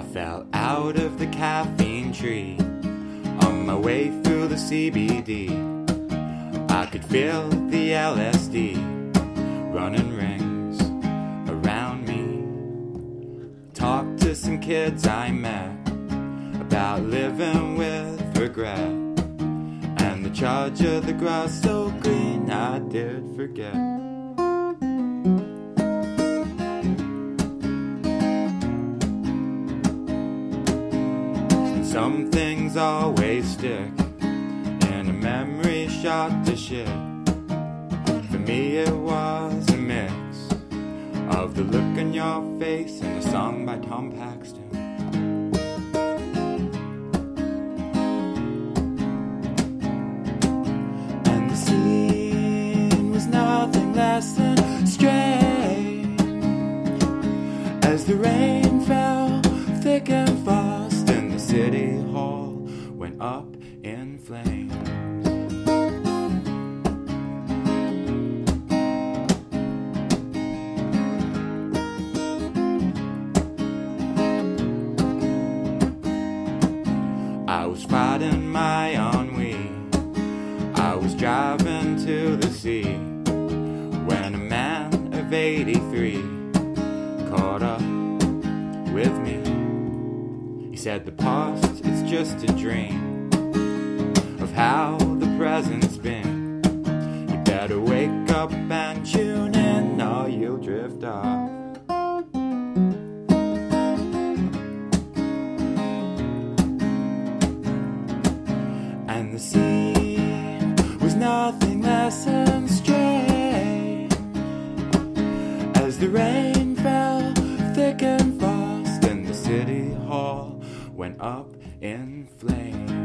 fell out of the caffeine tree on my way through the CBD. I could feel the LSD running rings around me. Talked to some kids I met about living with regret, and the charge of the grass so green I did forget. And some things always stick in a memory shot to shit. For me it was a mix of the look on your face and a song by Tom Paxton. And the scene was nothing less than strange, as the rain fell thick and fast and the city hall went up in flames. I was fighting my ennui, I was driving to the sea, when a man of 83 caught up with me. He said the past is just a dream of how the present's been. You better wake up and tune in or you'll drift off. And the scene was nothing less than strange, as the rain fell thick and fast and the city hall went up in flames.